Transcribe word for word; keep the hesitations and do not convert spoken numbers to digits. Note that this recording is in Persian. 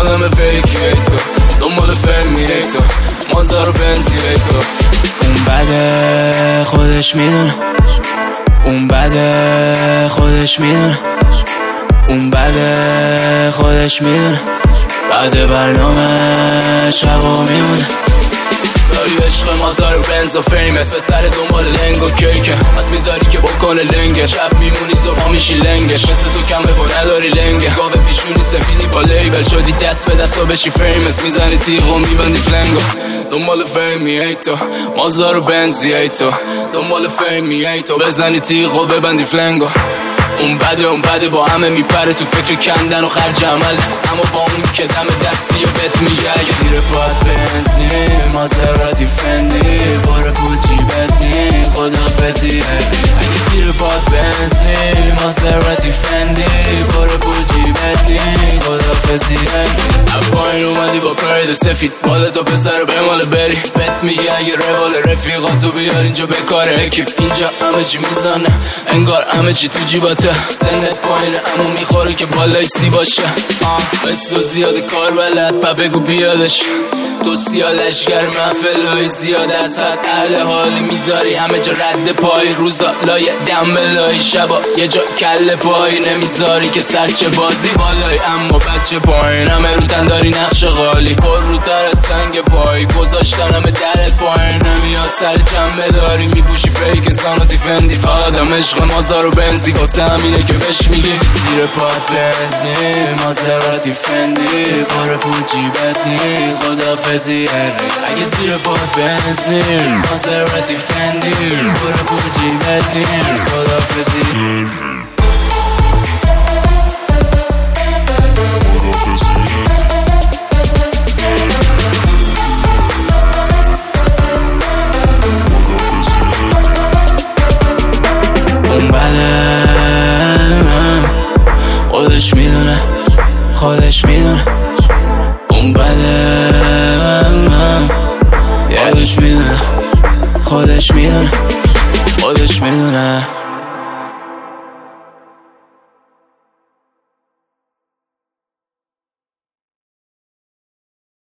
آدم فیکی ای تو، دنبال فیلمی ای تو، مازار و بنزی ای تو. اون بده خودش میدونه، اون بده خودش میدونه، اون بده خودش میدونه، بعد برنامه شبا میمونه. داری عشق مازار و بنز و فیمس، پسر دنبال لنگ و کیکه، از میذاری که بکنه لنگه، شب میمونی زبا میشی لنگش، مثل تو کمه و نداری لنگه، گاوه پیشونی سفیدی با لیبل، شدی دست به دست و بشی فیمس، میزنی تیغ و میبندی فلنگو. دنبال فیمی ای تو، مازار و بنزی ای تو، دنبال فیمی ای تو، بزنی تیغ و ببندی فلنگو. اون بده اون بده با همه میپره تو فکر کندن و خرج عمل، اما با اون که دم دستی و بهت میگه اگه زیر پاد بنزی مازراتی فندی باره پول جیبت نی خدافزی، اگه زیر پاد بنزی مازراتی فندی باره پول جیبت نی خدافزی. از پایین اومدی با پرید سفید، بالتو پسر به مال بری، بهت میگه اگه روال رفیقاتو بیار اینجا به کار اکیپ، اینجا همه چی میزنه انگار همه چی تو جیباته، سنت پایینه اما میخوره که بالای سی باشه. بس تو زیاده کار بلد پا بگو بیادش، تو سیالشگر محفلای زیاد از حد، اهل حالی میذاری همه جا رد پای، روزا لای دم بلای، شبا یه جا کل پای، نمیذاری که سرچه بازی بالای اما بچه پایین، همه رو داری نقش غالی، پر رو تر از سنگ پای، گذاشتن همه درت پایین، نمیاد سر جمع داری میپوشی فیک زانوتی فندی، فقط هم عشق مازار و بنزی، واسه همینه که بهش میگی زیر پاد بنزی مازراتی فندی باره پول جیبت نی خدافزی، اگه زیر پاد بنزی مازراتی فندی باره پول جیبت نی خدافزی. اون بده خودش میدونه، خودش میدونه، اون بده یه دوش میدونه، خودش میدونه، خودش میدونه.